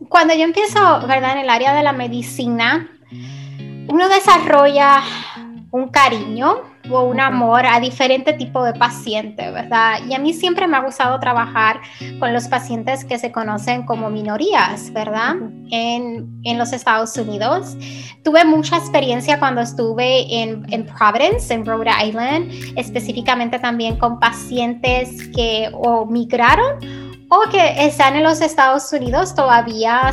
Cuando yo empiezo, ¿verdad?, en el área de la medicina, uno desarrolla un cariño o un amor a diferentes tipos de pacientes, ¿verdad? Y a mí siempre me ha gustado trabajar con los pacientes que se conocen como minorías, ¿verdad? En los Estados Unidos. Tuve mucha experiencia cuando estuve en Providence, en Rhode Island, específicamente también con pacientes que o migraron o que están en los Estados Unidos todavía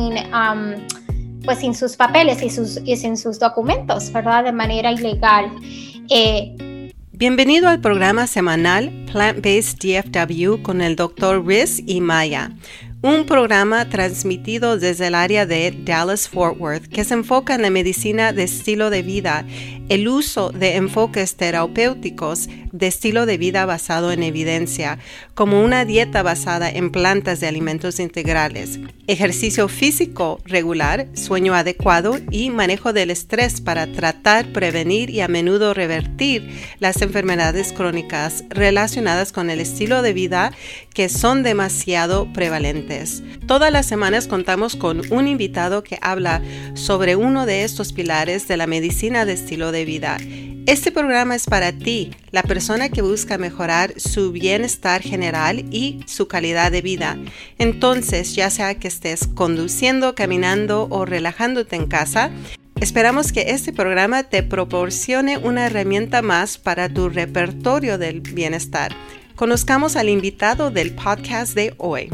sin sus papeles y sin sus documentos, ¿verdad? De manera ilegal. Bienvenido al programa semanal Plant-Based DFW con el Dr. Riz y Maya, un programa transmitido desde el área de Dallas-Fort Worth que se enfoca en la medicina de estilo de vida, el uso de enfoques terapéuticos de estilo de vida basado en evidencia, como una dieta basada en plantas de alimentos integrales, ejercicio físico regular, sueño adecuado y manejo del estrés para tratar, prevenir y a menudo revertir las enfermedades crónicas relacionadas con el estilo de vida que son demasiado prevalentes. Todas las semanas contamos con un invitado que habla sobre uno de estos pilares de la medicina de estilo de vida. Este programa es para ti, la persona que busca mejorar su bienestar general y su calidad de vida. Entonces, ya sea que estés conduciendo, caminando o relajándote en casa, esperamos que este programa te proporcione una herramienta más para tu repertorio del bienestar. Conozcamos al invitado del podcast de hoy.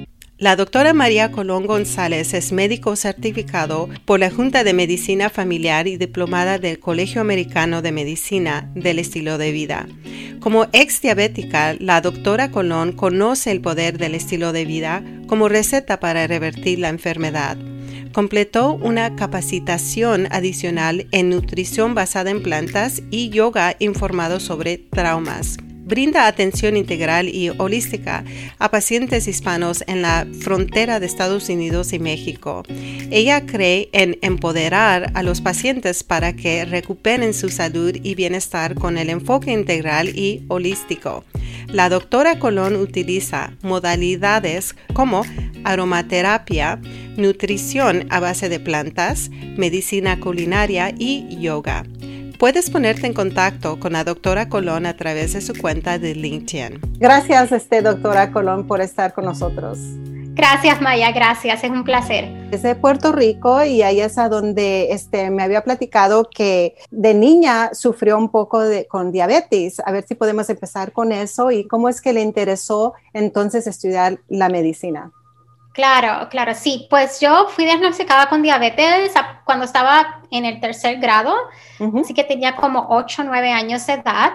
La doctora María Colón González es médico certificado por la Junta de Medicina Familiar y diplomada del Colegio Americano de Medicina del Estilo de Vida. Como ex diabética, la doctora Colón conoce el poder del estilo de vida como receta para revertir la enfermedad. Completó una capacitación adicional en nutrición basada en plantas y yoga informado sobre traumas. Brinda atención integral y holística a pacientes hispanos en la frontera de Estados Unidos y México. Ella cree en empoderar a los pacientes para que recuperen su salud y bienestar con el enfoque integral y holístico. La doctora Colón utiliza modalidades como aromaterapia, nutrición a base de plantas, medicina culinaria y yoga. Puedes ponerte en contacto con la doctora Colón a través de su cuenta de LinkedIn. Gracias, doctora Colón, por estar con nosotros. Gracias, Maya, gracias, es un placer. Es de Puerto Rico y ahí es a donde me había platicado que de niña sufrió un poco con diabetes. A ver si podemos empezar con eso y cómo es que le interesó entonces estudiar la medicina. Claro, sí. Pues yo fui diagnosticada con diabetes cuando estaba en el 3er grado, así que tenía como 8 o 9 años de edad.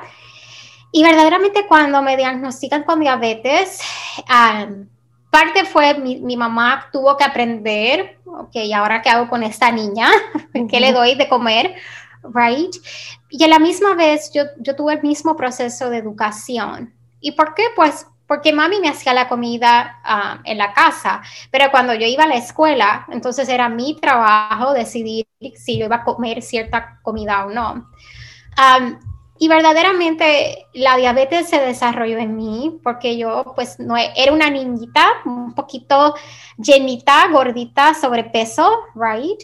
Y verdaderamente cuando me diagnostican con diabetes, parte fue mi mamá tuvo que aprender, ok, ¿ahora qué hago con esta niña? ¿Qué le doy de comer? Right? Y a la misma vez yo tuve el mismo proceso de educación. ¿Y por qué? Pues porque mami me hacía la comida en la casa, pero cuando yo iba a la escuela, entonces era mi trabajo decidir si yo iba a comer cierta comida o no. Y verdaderamente la diabetes se desarrolló en mí porque yo pues no era una niñita un poquito llenita, gordita, sobrepeso, right?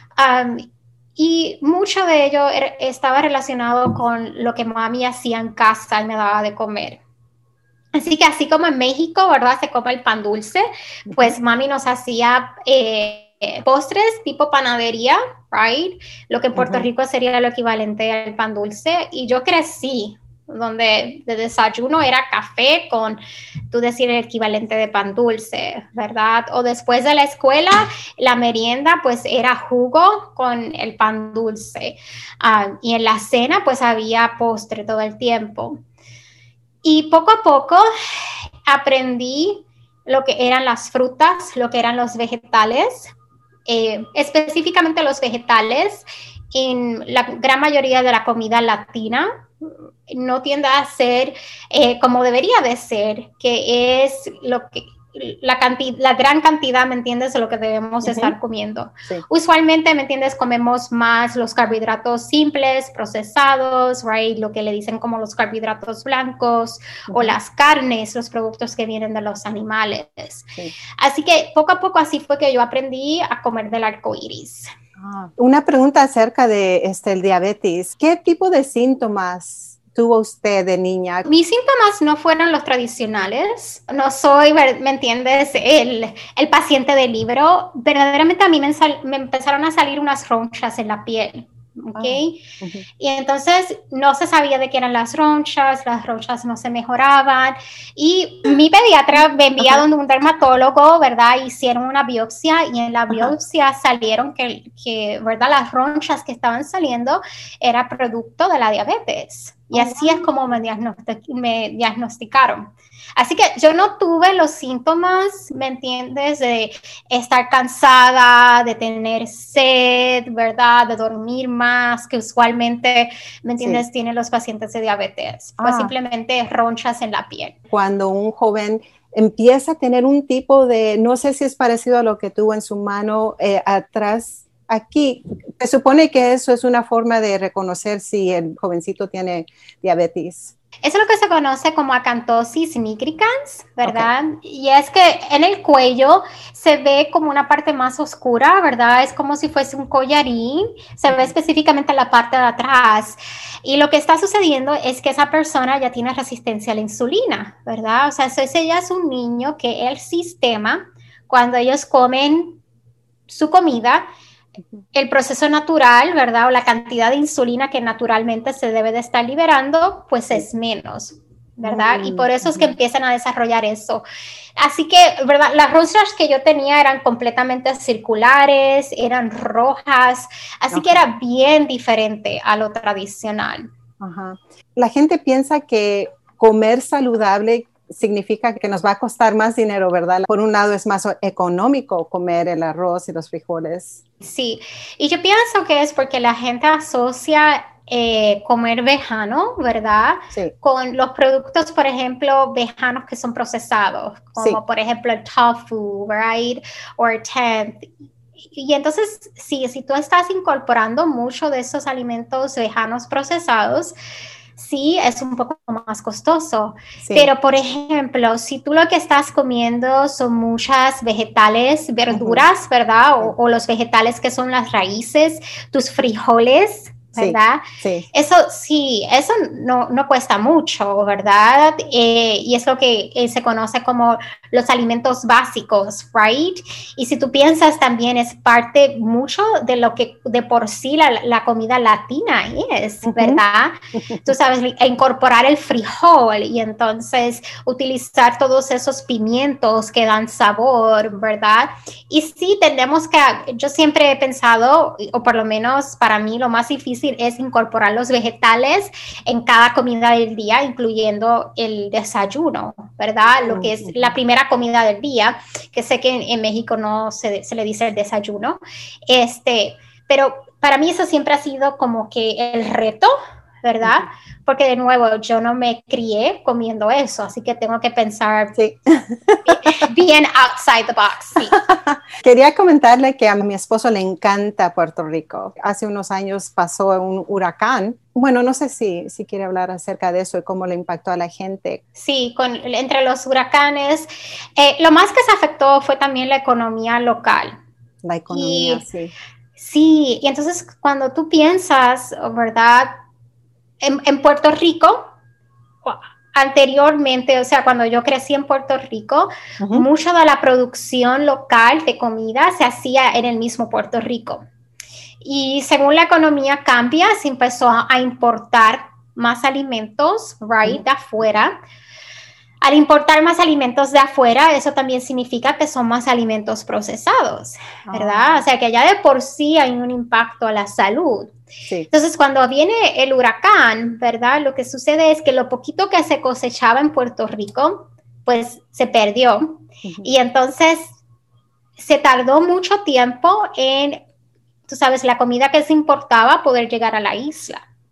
Y mucho de ello estaba relacionado con lo que mami hacía en casa y me daba de comer. Así que así como en México, ¿verdad? Se come el pan dulce, pues mami nos hacía postres tipo panadería, right? Lo que en Puerto Rico sería lo equivalente al pan dulce. Y yo crecí donde de desayuno era café con, tú decir, el equivalente de pan dulce, ¿verdad? O después de la escuela, la merienda pues era jugo con el pan dulce. Y en la cena pues había postre todo el tiempo. Y poco a poco aprendí lo que eran las frutas, lo que eran los vegetales, específicamente los vegetales en la gran mayoría de la comida latina. No tiende a ser como debería de ser, que es la gran cantidad, ¿me entiendes?, de lo que debemos estar comiendo. Sí. Usualmente, ¿me entiendes?, comemos más los carbohidratos simples, procesados, right? Lo que le dicen como los carbohidratos blancos o las carnes, los productos que vienen de los animales. Sí. Así que poco a poco así fue que yo aprendí a comer del arco iris. Una pregunta acerca de el diabetes. ¿Qué tipo de síntomas tuvo usted de niña? Mis síntomas no fueron los tradicionales. No soy, ¿me entiendes?, el paciente del libro. Verdaderamente a mí me empezaron a salir unas ronchas en la piel. ¿Ok? Y entonces no se sabía de qué eran las ronchas no se mejoraban. Y mi pediatra me envía donde un dermatólogo, ¿verdad? Hicieron una biopsia y en la biopsia salieron que, ¿verdad?, las ronchas que estaban saliendo era producto de la diabetes. Y así es como me diagnosticaron. Así que yo no tuve los síntomas, ¿me entiendes?, de estar cansada, de tener sed, ¿verdad?, de dormir más, que usualmente, ¿me entiendes?, tienen los pacientes de diabetes. Pues simplemente ronchas en la piel. Cuando un joven empieza a tener un tipo de, no sé si es parecido a lo que tuvo en su mano atrás, aquí, se supone que eso es una forma de reconocer si el jovencito tiene diabetes. Eso es lo que se conoce como acantosis nigricans, ¿verdad? Y es que en el cuello se ve como una parte más oscura, ¿verdad? Es como si fuese un collarín, se ve específicamente en la parte de atrás. Y lo que está sucediendo es que esa persona ya tiene resistencia a la insulina, ¿verdad? O sea, ese ya es un niño que el sistema, cuando ellos comen su comida, el proceso natural, ¿verdad?, o la cantidad de insulina que naturalmente se debe de estar liberando, pues es menos, ¿verdad? Y por eso es que empiezan a desarrollar eso. Así que, ¿verdad?, las ronchas que yo tenía eran completamente circulares, eran rojas, así que era bien diferente a lo tradicional. La gente piensa que comer saludable significa que nos va a costar más dinero, ¿verdad? Por un lado es más económico comer el arroz y los frijoles. Sí, y yo pienso que es porque la gente asocia comer vegano, ¿verdad? Sí. Con los productos, por ejemplo, veganos que son procesados, como por ejemplo el tofu, right? O el tempeh. Y entonces, sí, si tú estás incorporando mucho de esos alimentos veganos procesados, sí, es un poco más costoso. Sí. Pero, por ejemplo, si tú lo que estás comiendo son muchas vegetales, verduras, ¿verdad? O los vegetales que son las raíces, tus frijoles, ¿verdad? Sí. Eso no cuesta mucho, ¿verdad? Y es lo que se conoce como los alimentos básicos, right? Y si tú piensas también es parte mucho de lo que de por sí la comida latina es, ¿verdad? Tú sabes, incorporar el frijol y entonces utilizar todos esos pimientos que dan sabor, ¿verdad? Y sí, yo siempre he pensado, o por lo menos para mí lo más difícil es incorporar los vegetales en cada comida del día, incluyendo el desayuno, ¿verdad? Lo que es la primera comida del día, que sé que en México no se le dice el desayuno, pero para mí eso siempre ha sido como que el reto, ¿verdad? Porque de nuevo, yo no me crié comiendo eso, así que tengo que pensar bien outside the box. Sí. Quería comentarle que a mi esposo le encanta Puerto Rico. Hace unos años pasó un huracán. Bueno, no sé si quiere hablar acerca de eso y cómo le impactó a la gente. Sí, entre los huracanes, lo más que se afectó fue también la economía local. La economía, sí. Sí, y entonces cuando tú piensas, ¿verdad?, en Puerto Rico, anteriormente, o sea, cuando yo crecí en Puerto Rico, mucha de la producción local de comida se hacía en el mismo Puerto Rico. Y según la economía cambia, se empezó a importar más alimentos, right, de afuera. Al importar más alimentos de afuera, eso también significa que son más alimentos procesados, ¿verdad? O sea, que ya de por sí hay un impacto a la salud. Sí. Entonces, cuando viene el huracán, ¿verdad? Lo que sucede es que lo poquito que se cosechaba en Puerto Rico, pues se perdió. Y entonces se tardó mucho tiempo en, tú sabes, la comida que se importaba poder llegar a la isla.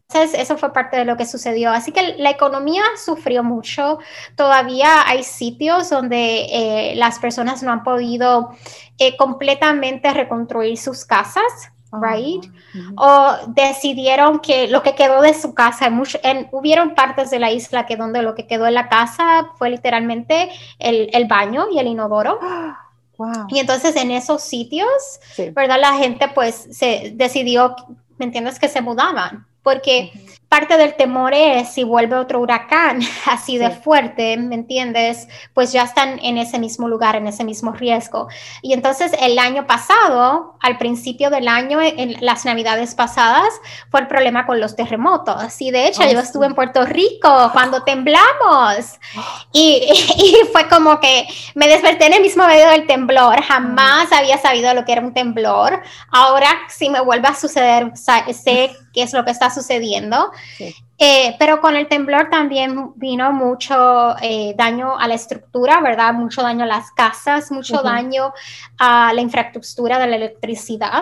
eso fue parte de lo que sucedió. Así que la economía sufrió mucho. Todavía hay sitios donde las personas no han podido completamente reconstruir sus casas. Right? O decidieron que lo que quedó de su casa, hubieron partes de la isla que donde lo que quedó en la casa fue literalmente el baño y el inodoro. Wow. Y entonces en esos sitios, sí, ¿verdad? La gente pues se decidió, ¿me entiendes? Que se mudaban, porque parte del temor es si vuelve otro huracán así de fuerte, ¿me entiendes? Pues ya están en ese mismo lugar, en ese mismo riesgo. Y entonces el año pasado, al principio del año, en las navidades pasadas, fue el problema con los terremotos. Y de hecho yo estuve en Puerto Rico cuando temblamos. Y fue como que me desperté en el mismo medio del temblor. Jamás había sabido lo que era un temblor. Ahora, si me vuelve a suceder, sé qué es lo que está sucediendo. Sí. Pero con el temblor también vino mucho daño a la estructura, ¿verdad? Mucho daño a las casas, mucho daño a la infraestructura de la electricidad.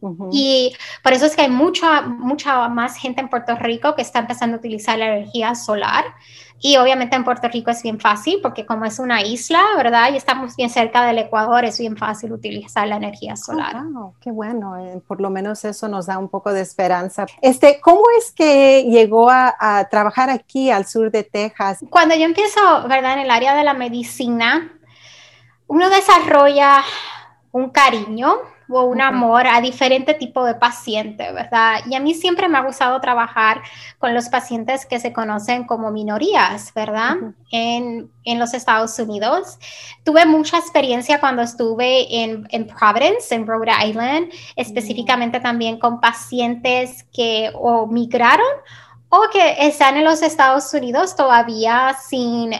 Y por eso es que hay mucha más gente en Puerto Rico que está empezando a utilizar la energía solar. Y obviamente en Puerto Rico es bien fácil porque como es una isla, ¿verdad? Y estamos bien cerca del Ecuador, es bien fácil utilizar la energía solar. Wow, qué bueno. Por lo menos eso nos da un poco de esperanza. ¿Cómo es que llegó a trabajar aquí al sur de Texas? Cuando yo empiezo, ¿verdad? En el área de la medicina, uno desarrolla un cariño o un amor a diferente tipo de paciente, ¿verdad? Y a mí siempre me ha gustado trabajar con los pacientes que se conocen como minorías, ¿verdad? En los Estados Unidos. Tuve mucha experiencia cuando estuve en Providence, en Rhode Island, específicamente también con pacientes que o migraron o que están en los Estados Unidos todavía sin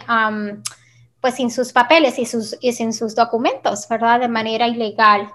sus papeles y sin sus documentos, ¿verdad? De manera ilegal.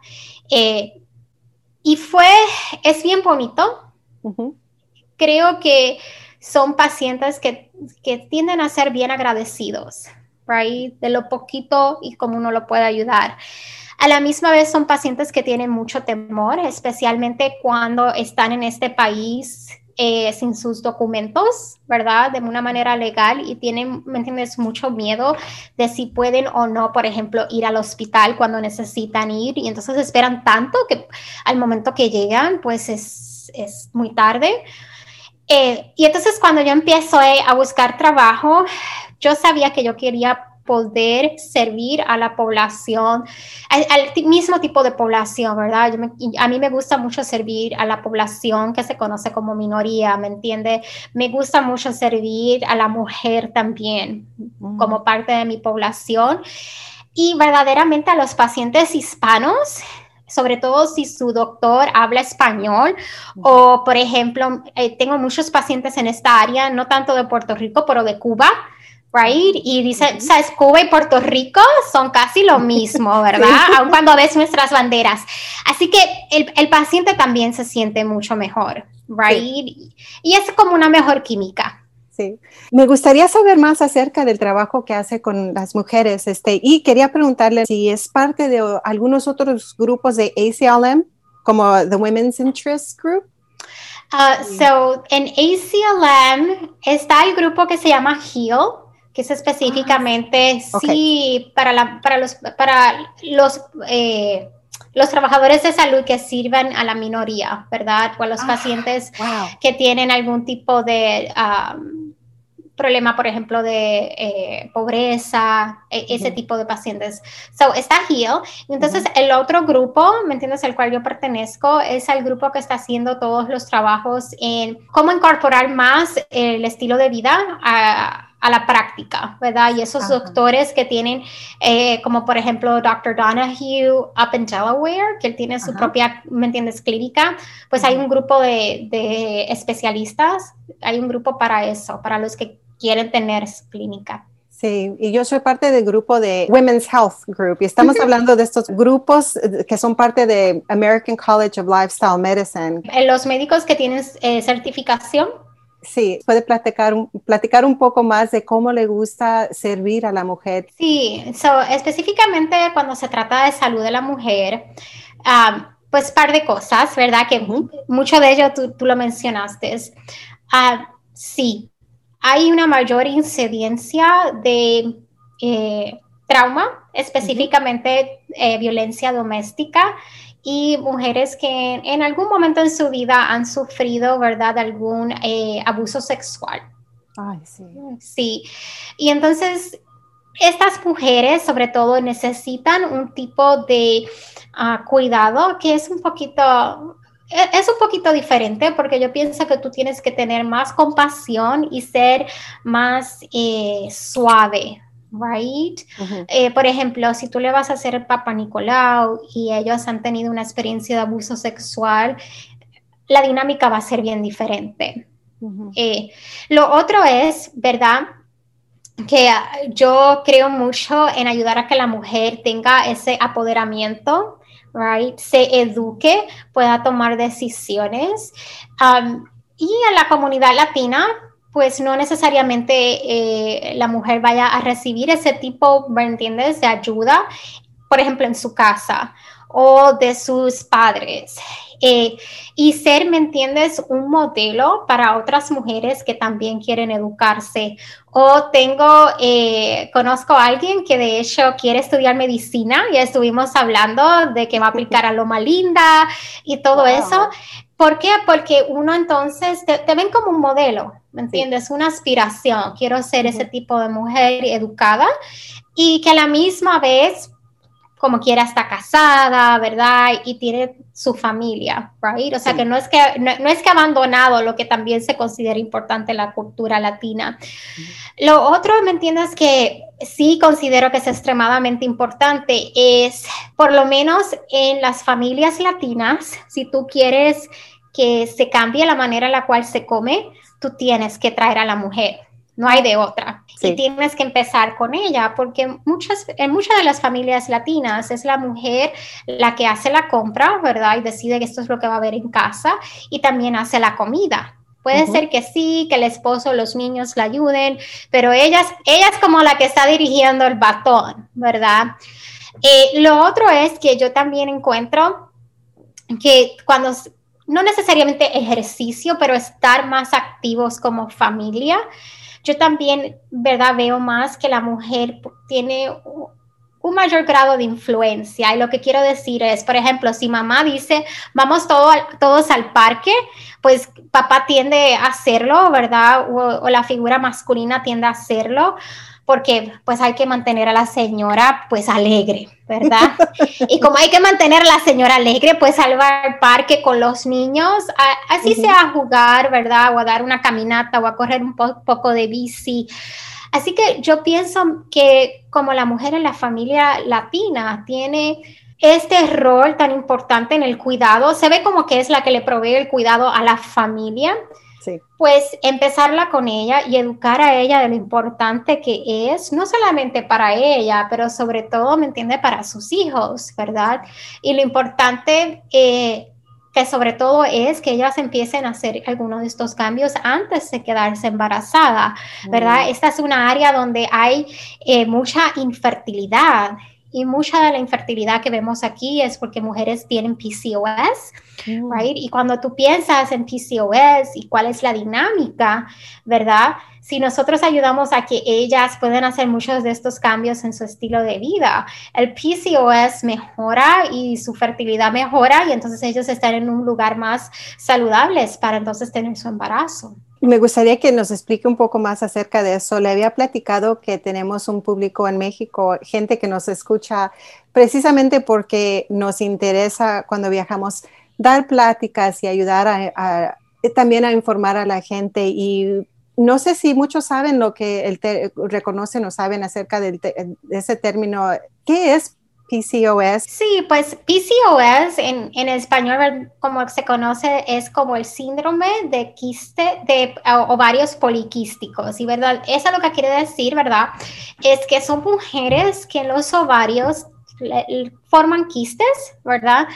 Y es bien bonito. Creo que son pacientes que tienden a ser bien agradecidos, right? De lo poquito y cómo uno lo puede ayudar. A la misma vez son pacientes que tienen mucho temor, especialmente cuando están en este país sin sus documentos, ¿verdad? De una manera legal y tienen, ¿me entiendes? Mucho miedo de si pueden o no, por ejemplo, ir al hospital cuando necesitan ir y entonces esperan tanto que al momento que llegan, pues es muy tarde. Y entonces cuando yo empiezo a buscar trabajo, yo sabía que yo quería poder servir a la población, al mismo tipo de población, ¿verdad? A mí me gusta mucho servir a la población que se conoce como minoría, ¿me entiende? Me gusta mucho servir a la mujer también, como parte de mi población. Y verdaderamente a los pacientes hispanos, sobre todo si su doctor habla español o, por ejemplo, tengo muchos pacientes en esta área, no tanto de Puerto Rico, pero de Cuba, right? Y dice, ¿sabes? Cuba y Puerto Rico son casi lo mismo, ¿verdad? Sí. Aun cuando ves nuestras banderas. Así que el paciente también se siente mucho mejor, right? Sí. Y es como una mejor química. Sí, me gustaría saber más acerca del trabajo que hace con las mujeres, y quería preguntarle si es parte de algunos otros grupos de ACLM, como The Women's Interest Group. So, en ACLM está el grupo que se llama HEAL, que es específicamente, sí, para los trabajadores de salud que sirven a la minoría, ¿verdad? O a los pacientes que tienen algún tipo de problema, por ejemplo, de pobreza, ese tipo de pacientes. So, está HEAL. Entonces, el otro grupo, ¿me entiendes?, al cual yo pertenezco, es el grupo que está haciendo todos los trabajos en cómo incorporar más el estilo de vida a la práctica, ¿verdad? Y esos doctores que tienen, como por ejemplo Dr. Donahue up in Delaware, que él tiene su propia, ¿me entiendes?, clínica, pues hay un grupo de especialistas, hay un grupo para eso, para los que quieren tener su clínica. Sí, y yo soy parte del grupo de Women's Health Group y estamos hablando de estos grupos que son parte de American College of Lifestyle Medicine. Los médicos que tienen certificación. Sí, puede platicar un poco más de cómo le gusta servir a la mujer. Sí, específicamente cuando se trata de salud de la mujer, pues par de cosas, ¿verdad? Que mucho de ello tú lo mencionaste. Sí, hay una mayor incidencia de trauma, específicamente violencia doméstica y mujeres que en algún momento en su vida han sufrido, ¿verdad?, algún abuso sexual. Ay, sí. Sí, y entonces estas mujeres sobre todo necesitan un tipo de cuidado que es un poquito diferente porque yo pienso que tú tienes que tener más compasión y ser más suave, right? Por ejemplo, si tú le vas a hacer el Papa Nicolau y ellos han tenido una experiencia de abuso sexual, la dinámica va a ser bien diferente. Lo otro es, ¿verdad?, que yo creo mucho en ayudar a que la mujer tenga ese apoderamiento, right? Se eduque, pueda tomar decisiones. Y en la comunidad latina, pues no necesariamente la mujer vaya a recibir ese tipo, ¿me entiendes?, de ayuda, por ejemplo, en su casa o de sus padres. Y ser, ¿me entiendes?, un modelo para otras mujeres que también quieren educarse. O conozco a alguien que de hecho quiere estudiar medicina, ya estuvimos hablando de que va a aplicar a Loma Linda y todo eso. ¿Por qué? Porque uno entonces te ven como un modelo, ¿me entiendes? Una aspiración. Quiero ser ese tipo de mujer educada y que a la misma vez, como quiera, está casada, ¿verdad? Y tiene su familia, right? O sea, que no es que ha abandonado lo que también se considera importante en la cultura latina. Lo otro, ¿me entiendes?, que sí considero que es extremadamente importante es, por lo menos en las familias latinas, si tú quieres que se cambie la manera en la cual se come, tú tienes que traer a la mujer. No hay de otra. Sí. Y tienes que empezar con ella, porque en muchas de las familias latinas es la mujer la que hace la compra, ¿verdad? Y decide que esto es lo que va a haber en casa y también hace la comida. Puede ser que sí, que el esposo, los niños la ayuden, pero ella es como la que está dirigiendo el batón, ¿verdad? Lo otro es que yo también encuentro que cuando, no necesariamente ejercicio, pero estar más activos como familia, yo también, ¿verdad?, veo más que la mujer tiene un mayor grado de influencia. Y lo que quiero decir es, por ejemplo, si mamá dice, vamos todos al parque, pues papá tiende a hacerlo, ¿verdad? O la figura masculina tiende a hacerlo, porque pues hay que mantener a la señora pues alegre, ¿verdad? Y como hay que mantener a la señora alegre, pues salir al parque con los niños, así sea a jugar, ¿verdad? O a dar una caminata o a correr un poco de bici. Así que yo pienso que como la mujer en la familia latina tiene este rol tan importante en el cuidado, se ve como que es la que le provee el cuidado a la familia, sí, pues empezarla con ella y educar a ella de lo importante que es, no solamente para ella, pero sobre todo, ¿me entiende?, para sus hijos, ¿verdad? Y lo importante que sobre todo es que ellas empiecen a hacer algunos de estos cambios antes de quedarse embarazada, ¿verdad? Esta es una área donde hay mucha infertilidad. Y mucha de la infertilidad que vemos aquí es porque mujeres tienen PCOS, right? Y cuando tú piensas en PCOS y cuál es la dinámica, ¿verdad? Si nosotros ayudamos a que ellas puedan hacer muchos de estos cambios en su estilo de vida, el PCOS mejora y su fertilidad mejora y entonces ellos están en un lugar más saludables para entonces tener su embarazo. Me gustaría que nos explique un poco más acerca de eso. Le había platicado que tenemos un público en México, gente que nos escucha precisamente porque nos interesa cuando viajamos dar pláticas y ayudar también a informar a la gente. Y no sé si muchos saben lo que reconocen o saben acerca de ese término. ¿Qué es PCOS? Sí, pues PCOS en español, como se conoce, es como el síndrome de ovarios poliquísticos, y verdad, eso es lo que quiere decir, ¿verdad? Es que son mujeres que en los ovarios forman quistes, ¿verdad?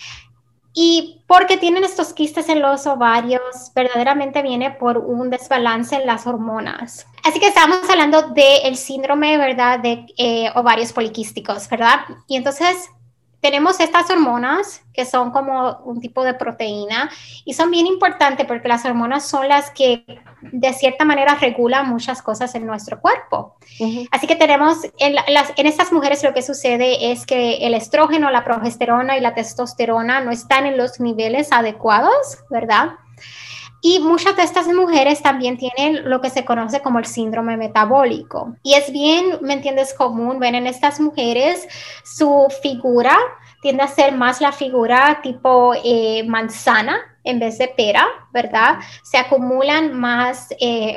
Y porque tienen estos quistes en los ovarios, verdaderamente viene por un desbalance en las hormonas. Así que estamos hablando del síndrome, ¿verdad?, de ovarios poliquísticos, ¿verdad? Y entonces tenemos estas hormonas que son como un tipo de proteína y son bien importantes porque las hormonas son las que de cierta manera regulan muchas cosas en nuestro cuerpo. Así que tenemos, en estas mujeres lo que sucede es que el estrógeno, la progesterona y la testosterona no están en los niveles adecuados, ¿verdad? Y muchas de estas mujeres también tienen lo que se conoce como el síndrome metabólico. Y es bien, ¿me entiendes? Común ver en estas mujeres su figura tiende a ser más la figura tipo manzana en vez de pera, ¿verdad? Se acumulan más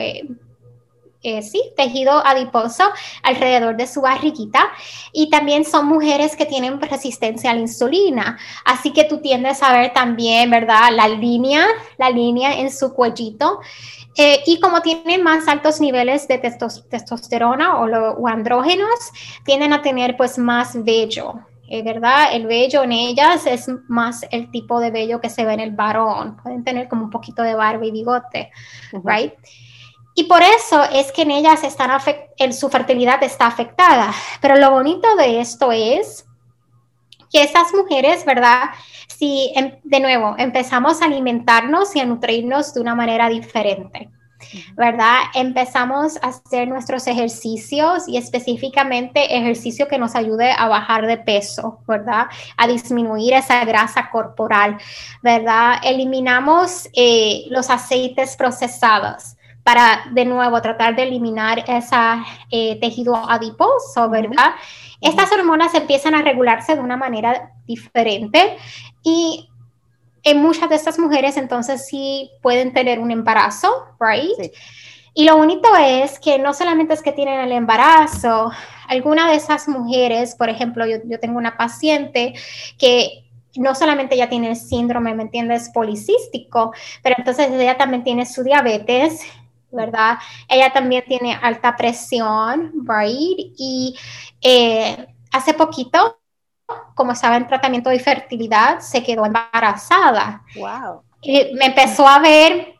tejido adiposo alrededor de su barriguita y también son mujeres que tienen resistencia a la insulina, así que tú tiendes a ver también, ¿verdad? La línea en su cuellito y como tienen más altos niveles de testosterona o andrógenos, tienden a tener pues más vello. ¿Verdad? El vello en ellas es más el tipo de vello que se ve en el varón. Pueden tener como un poquito de barba y bigote, right? Y por eso es que en ellas su fertilidad está afectada. Pero lo bonito de esto es que estas mujeres, ¿verdad? Si de nuevo empezamos a alimentarnos y a nutrirnos de una manera diferente, ¿verdad? Empezamos a hacer nuestros ejercicios y específicamente ejercicio que nos ayude a bajar de peso, ¿verdad? A disminuir esa grasa corporal, ¿verdad? Eliminamos los aceites procesados para, de nuevo, tratar de eliminar ese tejido adiposo, ¿verdad? Estas hormonas empiezan a regularse de una manera diferente y en muchas de estas mujeres entonces sí pueden tener un embarazo, right? Sí. Y lo bonito es que no solamente es que tienen el embarazo, alguna de esas mujeres, por ejemplo, yo tengo una paciente que no solamente ella tiene el síndrome, ¿me entiendes?, policístico, pero entonces ella también tiene su diabetes, ¿verdad? Ella también tiene alta presión, right? Y hace poquito, como estaba en tratamiento de fertilidad, se quedó embarazada. Wow. Y ella me empezó a ver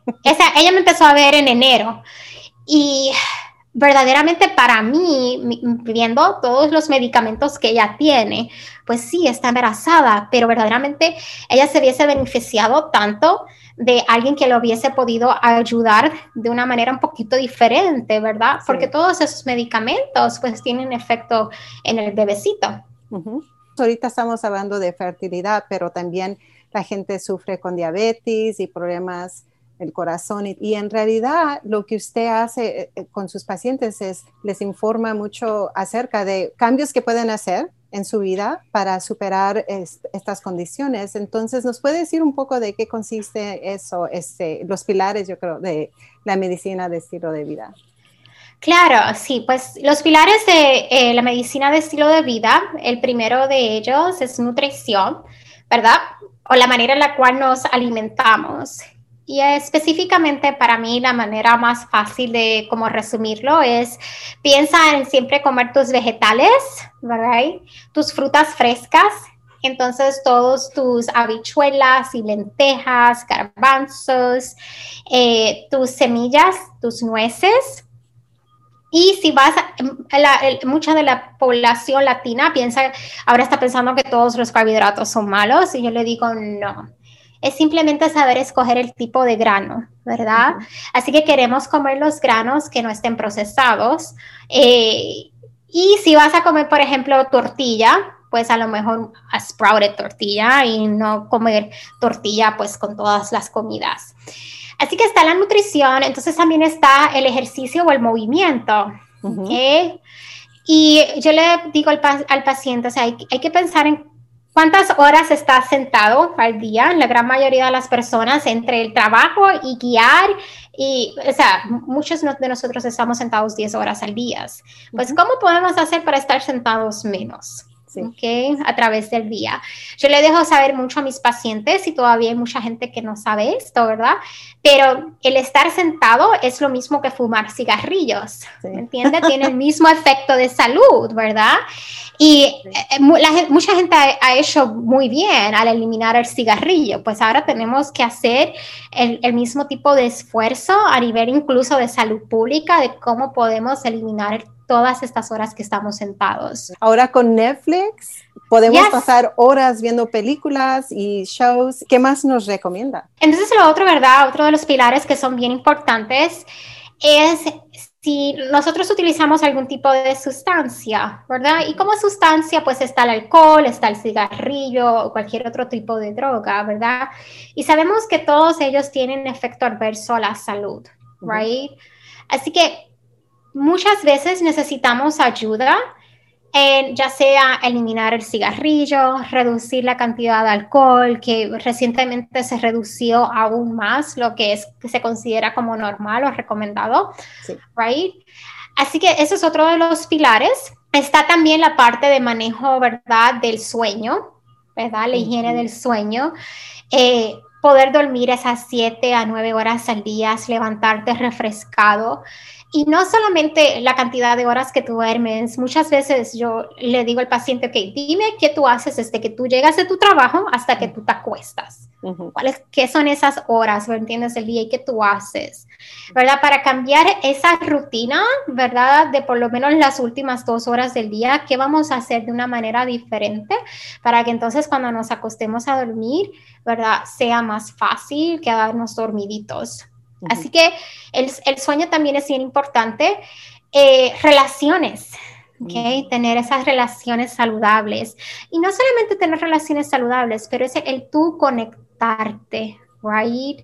en enero. Y verdaderamente para mí, viendo todos los medicamentos que ella tiene, pues sí, está embarazada, pero verdaderamente ella se hubiese beneficiado tanto de alguien que lo hubiese podido ayudar de una manera un poquito diferente, ¿verdad? Sí. Porque todos esos medicamentos pues tienen efecto en el bebecito. Ahorita estamos hablando de fertilidad, pero también la gente sufre con diabetes y problemas del corazón y en realidad lo que usted hace con sus pacientes es les informa mucho acerca de cambios que pueden hacer en su vida para superar estas condiciones. Entonces, ¿nos puede decir un poco de qué consiste eso, los pilares, yo creo, de la medicina de estilo de vida? Claro, sí, pues los pilares de la medicina de estilo de vida, el primero de ellos es nutrición, ¿verdad? O la manera en la cual nos alimentamos. Y específicamente para mí la manera más fácil de como resumirlo es piensa en siempre comer tus vegetales, ¿verdad? Tus frutas frescas. Entonces, todos tus habichuelas y lentejas, garbanzos, tus semillas, tus nueces. Y si vas, mucha de la población latina ahora está pensando que todos los carbohidratos son malos y yo le digo no. Es simplemente saber escoger el tipo de grano, ¿verdad? Así que queremos comer los granos que no estén procesados. Y si vas a comer, por ejemplo, tortilla, pues a lo mejor a sprouted tortilla y no comer tortilla pues con todas las comidas. Así que está la nutrición, entonces también está el ejercicio o el movimiento, ¿okay? Y yo le digo al paciente, o sea, hay que pensar en cuántas horas está sentado al día. La gran mayoría de las personas entre el trabajo y guiar, o sea, muchos de nosotros estamos sentados 10 horas al día. Pues, ¿cómo podemos hacer para estar sentados menos? Sí. Okay, a través del día. Yo le dejo saber mucho a mis pacientes y todavía hay mucha gente que no sabe esto, ¿verdad? Pero el estar sentado es lo mismo que fumar cigarrillos, sí. ¿Me entiende? Tiene el mismo efecto de salud, ¿verdad? Y mucha gente ha hecho muy bien al eliminar el cigarrillo, pues ahora tenemos que hacer el mismo tipo de esfuerzo a nivel incluso de salud pública de cómo podemos eliminar todas estas horas que estamos sentados. Ahora con Netflix podemos pasar horas viendo películas y shows. ¿Qué más nos recomienda? Entonces lo otro, ¿verdad? Otro de los pilares que son bien importantes es si nosotros utilizamos algún tipo de sustancia, ¿verdad? Y como sustancia, pues está el alcohol, está el cigarrillo o cualquier otro tipo de droga, ¿verdad? Y sabemos que todos ellos tienen efecto adverso a la salud, ¿right? Así que muchas veces necesitamos ayuda en ya sea eliminar el cigarrillo, reducir la cantidad de alcohol, que recientemente se redució aún más, lo que se considera como normal o recomendado, right? Así que ese es otro de los pilares. Está también la parte de manejo, ¿verdad?, del sueño, ¿verdad? La higiene del sueño. Poder dormir esas 7 a 9 horas al día, levantarte refrescado. Y no solamente la cantidad de horas que tú duermes, muchas veces yo le digo al paciente, ok, dime qué tú haces desde que tú llegas de tu trabajo hasta que tú te acuestas. ¿Qué son esas horas, entiendes, el día y qué tú haces? ¿Verdad? Para cambiar esa rutina, ¿verdad? De por lo menos las últimas 2 horas del día, ¿qué vamos a hacer de una manera diferente? Para que entonces cuando nos acostemos a dormir, ¿verdad?, sea más fácil quedarnos dormiditos. Así que el sueño también es bien importante. Relaciones, ¿ok? Tener esas relaciones saludables. Y no solamente tener relaciones saludables, pero es el tú conectarte, ¿right?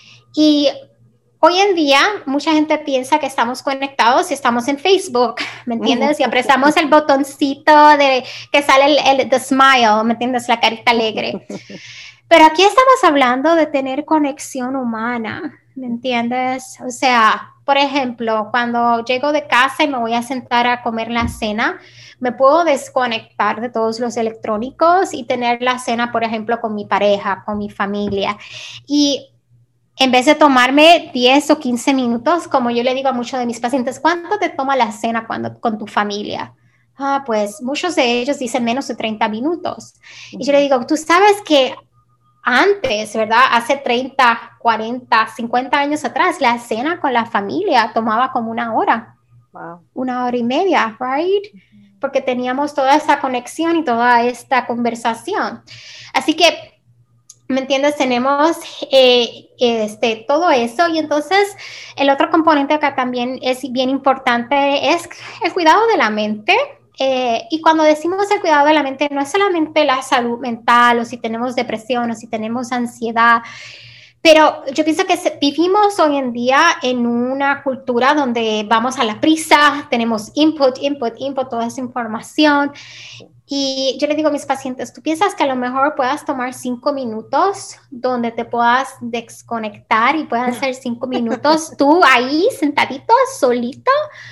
Y hoy en día mucha gente piensa que estamos conectados y estamos en Facebook, ¿me entiendes? Y apretamos el botoncito que sale the smile, ¿me entiendes? La carita alegre. Pero aquí estamos hablando de tener conexión humana, ¿me entiendes? O sea, por ejemplo, cuando llego de casa y me voy a sentar a comer la cena, me puedo desconectar de todos los electrónicos y tener la cena, por ejemplo, con mi pareja, con mi familia. Y en vez de tomarme 10 o 15 minutos, como yo le digo a muchos de mis pacientes, ¿cuánto te toma la cena con tu familia? Pues muchos de ellos dicen menos de 30 minutos. Y yo le digo, tú sabes que antes, ¿verdad? Hace 30, 40, 50 años atrás, la cena con la familia tomaba como 1 hora, 1 hora y media, right? Porque teníamos toda esa conexión y toda esta conversación. Así que, ¿me entiendes? Tenemos todo eso. Y entonces, el otro componente acá también es bien importante, es el cuidado de la mente. Y cuando decimos el cuidado de la mente, no es solamente la salud mental o si tenemos depresión o si tenemos ansiedad, pero yo pienso que vivimos hoy en día en una cultura donde vamos a la prisa, tenemos input, toda esa información. Y yo le digo a mis pacientes, ¿tú piensas que a lo mejor puedas tomar 5 minutos donde te puedas desconectar y puedan ser 5 minutos tú ahí sentadito, solito?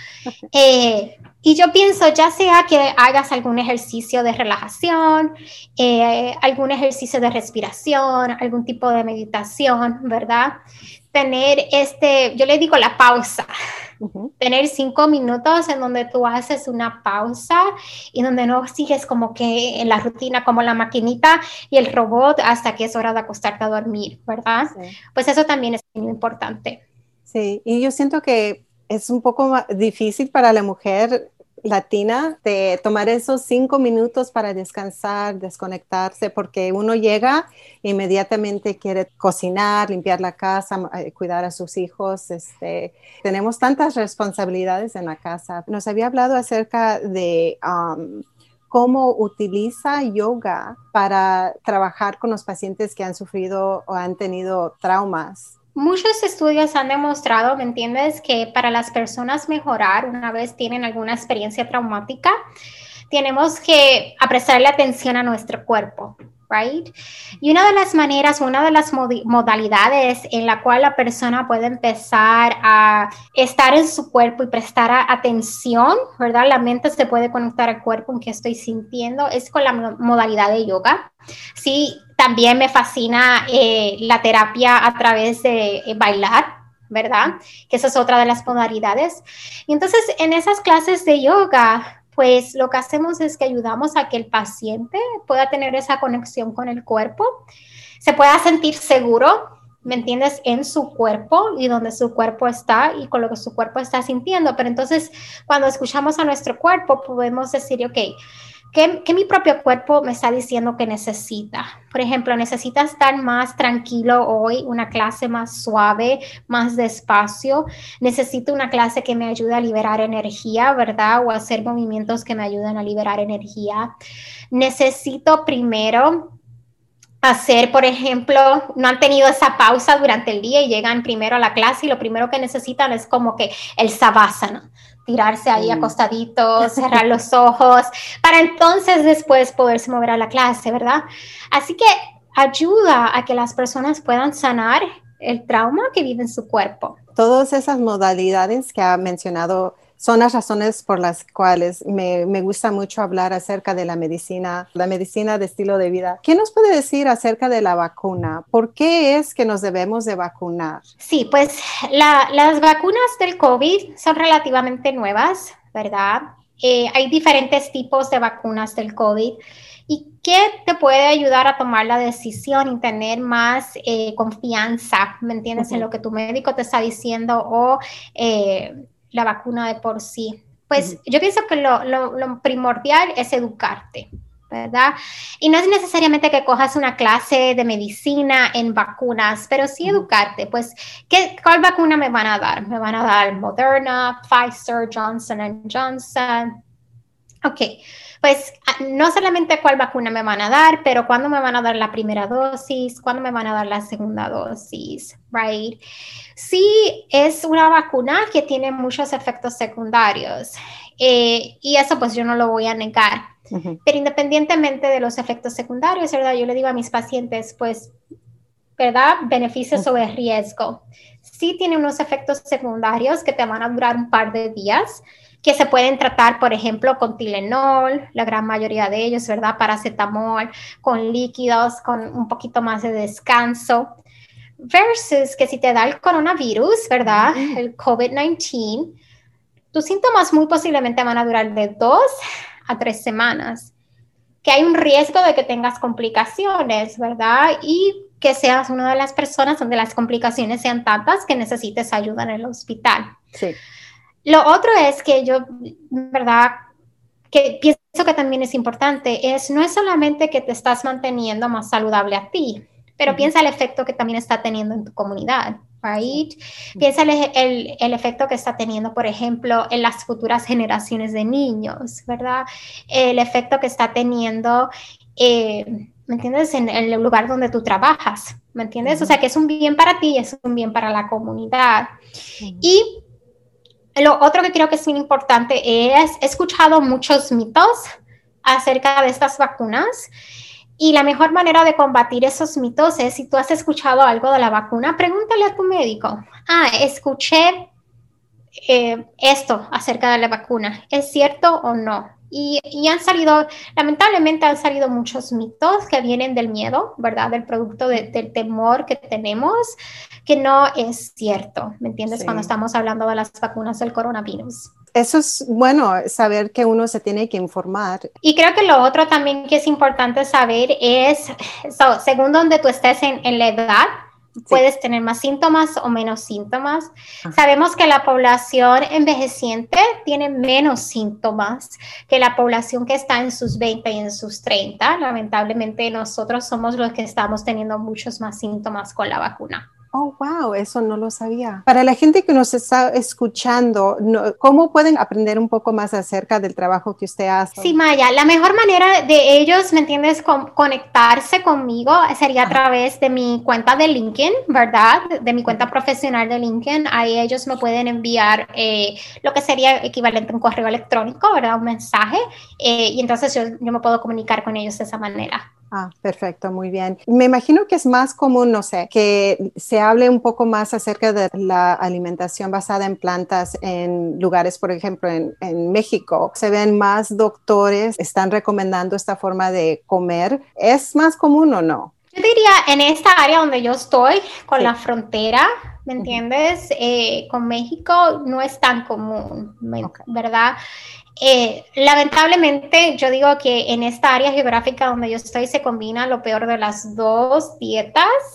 Y yo pienso, ya sea que hagas algún ejercicio de relajación, algún ejercicio de respiración, algún tipo de meditación, ¿verdad? Tener yo le digo la pausa. Tener 5 minutos en donde tú haces una pausa y donde no sigues como que en la rutina como la maquinita y el robot hasta que es hora de acostarte a dormir, ¿verdad? Sí. Pues eso también es muy importante. Sí, y yo siento que es un poco difícil para la mujer latina de tomar esos 5 minutos para descansar, desconectarse, porque uno llega e inmediatamente quiere cocinar, limpiar la casa, cuidar a sus hijos. Tenemos tantas responsabilidades en la casa. Nos había hablado acerca de cómo utiliza yoga para trabajar con los pacientes que han sufrido o han tenido traumas. Muchos estudios han demostrado, ¿me entiendes?, que para las personas mejorar una vez tienen alguna experiencia traumática, tenemos que prestarle atención a nuestro cuerpo, right? Y una de las maneras, una de las modalidades en la cual la persona puede empezar a estar en su cuerpo y prestar atención, ¿verdad? La mente se puede conectar al cuerpo en que estoy sintiendo, es con la modalidad de yoga. Sí, también me fascina la terapia a través de bailar, ¿verdad? Que esa es otra de las modalidades. Y entonces, en esas clases de yoga, pues lo que hacemos es que ayudamos a que el paciente pueda tener esa conexión con el cuerpo, se pueda sentir seguro, ¿me entiendes? En su cuerpo y donde su cuerpo está y con lo que su cuerpo está sintiendo. Pero entonces, cuando escuchamos a nuestro cuerpo, podemos decir, ok, ¿qué mi propio cuerpo me está diciendo que necesita? Por ejemplo, necesita estar más tranquilo hoy, una clase más suave, más despacio. Necesito una clase que me ayude a liberar energía, ¿verdad? O hacer movimientos que me ayuden a liberar energía. Necesito primero hacer, por ejemplo, no han tenido esa pausa durante el día y llegan primero a la clase y lo primero que necesitan es como que el savasana, tirarse ahí acostaditos, cerrar los ojos, para entonces después poderse mover a la clase, ¿verdad? Así que ayuda a que las personas puedan sanar el trauma que vive en su cuerpo. Todas esas modalidades que ha mencionado son las razones por las cuales me gusta mucho hablar acerca de la medicina de estilo de vida. ¿Qué nos puede decir acerca de la vacuna? ¿Por qué es que nos debemos de vacunar? Sí, pues las vacunas del COVID son relativamente nuevas, ¿verdad? Hay diferentes tipos de vacunas del COVID. ¿Y qué te puede ayudar a tomar la decisión y tener más confianza, ¿me entiendes? En lo que tu médico te está diciendo o la vacuna de por sí. Pues yo pienso que lo primordial es educarte, ¿verdad? Y no es necesariamente que cojas una clase de medicina en vacunas, pero sí educarte. Pues, ¿cuál vacuna me van a dar? Me van a dar Moderna, Pfizer, Johnson & Johnson. Ok, pues no solamente cuál vacuna me van a dar, pero cuándo me van a dar la primera dosis, cuándo me van a dar la segunda dosis, right? Sí, es una vacuna que tiene muchos efectos secundarios y eso pues yo no lo voy a negar. Pero independientemente de los efectos secundarios, ¿verdad? Yo le digo a mis pacientes, pues, ¿verdad? Beneficio sobre riesgo. Sí tiene unos efectos secundarios que te van a durar un par de días, que se pueden tratar, por ejemplo, con Tylenol, la gran mayoría de ellos, ¿verdad? Paracetamol, con líquidos, con un poquito más de descanso. Versus que si te da el coronavirus, ¿verdad? El COVID-19, tus síntomas muy posiblemente van a durar de 2 a 3 semanas. Que hay un riesgo de que tengas complicaciones, ¿verdad? Y que seas una de las personas donde las complicaciones sean tantas que necesites ayuda en el hospital. Sí. Lo otro es que yo, ¿verdad? Que pienso que también es importante, no es solamente que te estás manteniendo más saludable a ti, pero piensa el efecto que también está teniendo en tu comunidad, right? Piensa el efecto que está teniendo, por ejemplo, en las futuras generaciones de niños, ¿verdad? El efecto que está teniendo, ¿me entiendes? En el lugar donde tú trabajas, ¿me entiendes? O sea, que es un bien para ti y es un bien para la comunidad. Y lo otro que creo que es muy importante es, he escuchado muchos mitos acerca de estas vacunas y la mejor manera de combatir esos mitos es, si tú has escuchado algo de la vacuna, pregúntale a tu médico. Escuché esto acerca de la vacuna, ¿es cierto o no? Y han salido, lamentablemente han salido muchos mitos que vienen del miedo, ¿verdad? Del producto del temor que tenemos, que no es cierto, ¿me entiendes? Sí. Cuando estamos hablando de las vacunas del coronavirus. Eso es bueno, saber que uno se tiene que informar. Y creo que lo otro también que es importante saber es, según donde tú estés en la edad, puedes tener más síntomas o menos síntomas. Sabemos que la población envejeciente tiene menos síntomas que la población que está en sus 20 y en sus 30. Lamentablemente nosotros somos los que estamos teniendo muchos más síntomas con la vacuna. Oh, wow, eso no lo sabía. Para la gente que nos está escuchando, ¿cómo pueden aprender un poco más acerca del trabajo que usted hace? Sí, Maya, la mejor manera de ellos, ¿me entiendes?, conectarse conmigo sería a través de mi cuenta de LinkedIn, ¿verdad? De mi cuenta profesional de LinkedIn. Ahí ellos me pueden enviar lo que sería equivalente a un correo electrónico, ¿verdad? Un mensaje. Y entonces yo me puedo comunicar con ellos de esa manera. Perfecto, muy bien. Me imagino que es más común, no sé, que se hable un poco más acerca de la alimentación basada en plantas en lugares, por ejemplo, en México. Se ven más doctores, están recomendando esta forma de comer. ¿Es más común o no? Yo diría en esta área donde yo estoy, con la frontera, ¿me entiendes? Con México no es tan común, ¿verdad? Lamentablemente yo digo que en esta área geográfica donde yo estoy se combina lo peor de las dos dietas,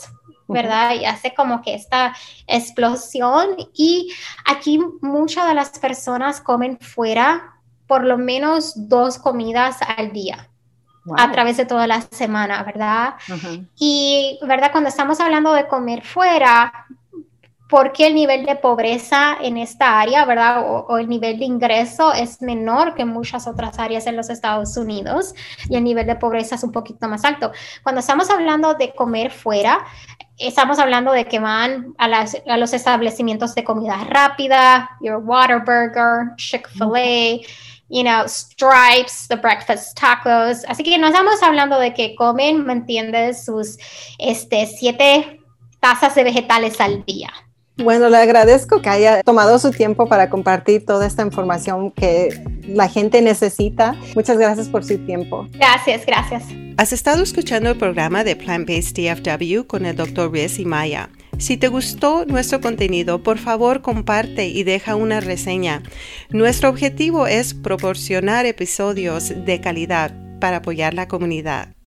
¿verdad? Y hace como que esta explosión. Y aquí muchas de las personas comen fuera por lo menos 2 comidas al día. Wow. A través de toda la semana, ¿verdad? Y, ¿verdad? Cuando estamos hablando de comer fuera, porque el nivel de pobreza en esta área, ¿verdad? O el nivel de ingreso es menor que en muchas otras áreas en los Estados Unidos y el nivel de pobreza es un poquito más alto. Cuando estamos hablando de comer fuera, estamos hablando de que van a los establecimientos de comida rápida, your Whataburger, Chick-fil-A, you know, Stripes, the breakfast tacos. Así que no estamos hablando de que comen, ¿me entiendes? Sus 7 tazas de vegetales al día. Bueno, le agradezco que haya tomado su tiempo para compartir toda esta información que la gente necesita. Muchas gracias por su tiempo. Gracias, gracias. Has estado escuchando el programa de Plant-Based DFW con el Dr. Riz y Maya. Si te gustó nuestro contenido, por favor comparte y deja una reseña. Nuestro objetivo es proporcionar episodios de calidad para apoyar la comunidad.